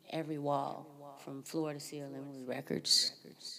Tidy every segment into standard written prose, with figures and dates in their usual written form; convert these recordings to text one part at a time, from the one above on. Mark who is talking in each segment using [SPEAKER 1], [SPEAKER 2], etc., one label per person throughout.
[SPEAKER 1] every wall, from floor to ceiling, with records.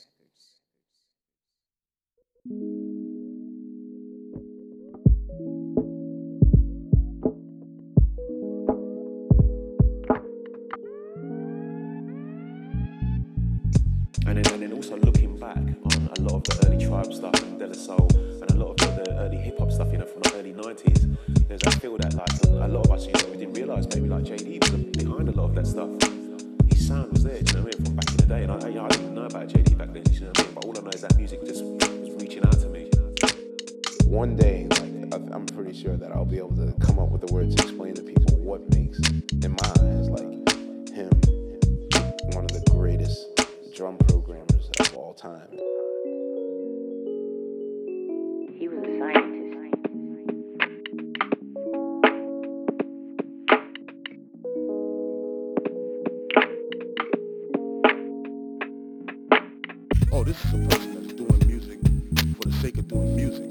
[SPEAKER 2] And then also looking back on a lot of the early Tribe stuff and De La Soul and a lot of the early hip hop stuff, from the early 90s, there's I feel that like a lot of us, we didn't realise maybe like JD was behind a lot of that stuff. His sound was there, do you know what I mean, from back in the day. And I didn't know about JD back then, you know what I mean? But all I know is that music just was reaching out to me.
[SPEAKER 3] One day, I'm pretty sure that I'll be able to come up with the words to explain to people what makes, in my eyes, him one of the greatest drum programmers of all time.
[SPEAKER 1] He was a scientist.
[SPEAKER 4] Oh, this is a person that's doing music for the sake of doing music.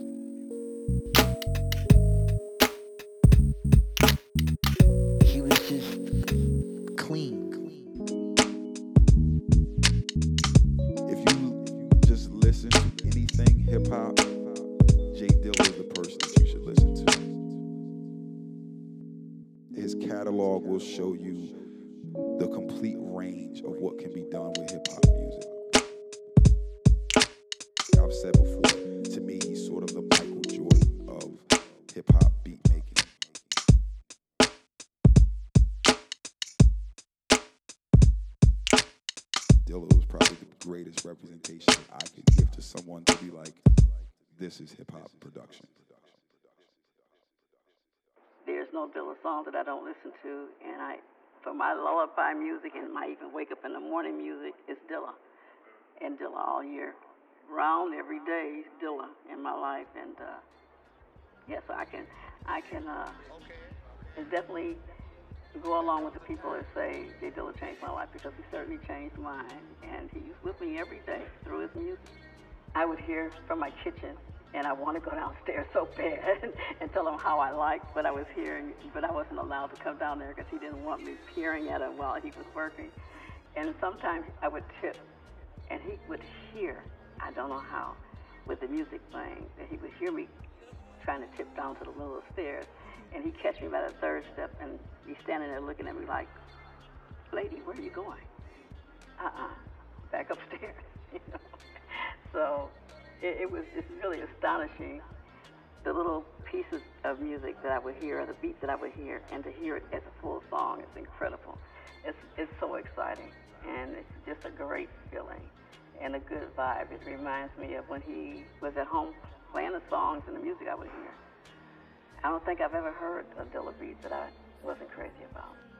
[SPEAKER 5] He was just clean.
[SPEAKER 6] If you just listen to anything hip hop, Jay Dilla is the person that you should listen to. His catalog will show you the complete range of what can be done with hip hop music. I've said before, to me, he's sort of the Michael Jordan of hip hop beat making. Dilla was probably the greatest representation that I could give to someone to be like, this is hip hop production.
[SPEAKER 7] There's no Dilla song that I don't listen to, and for my lullaby music and my even wake up in the morning music, it's Dilla. And Dilla all year round, every day, Dilla in my life. And yes, I can definitely go along with the people that say Jay Dilla changed my life, because he certainly changed mine. And he's with me every day through his music. I would hear from my kitchen, and I want to go downstairs so bad and tell him how I liked what I was hearing, but I wasn't allowed to come down there because he didn't want me peering at him while he was working. And sometimes I would tip, and he would hear, I don't know how, with the music playing, that he would hear me trying to tip down to the middle of the stairs, and he'd catch me by the third step and be standing there looking at me like, lady, where are you going? Back upstairs, So it's really astonishing, the little pieces of music that I would hear, or the beats that I would hear, and to hear it as a full song is incredible. It's so exciting, and it's just a great feeling and a good vibe. It reminds me of when he was at home playing the songs and the music I would hear. I don't think I've ever heard a Dilla beat that I wasn't crazy about.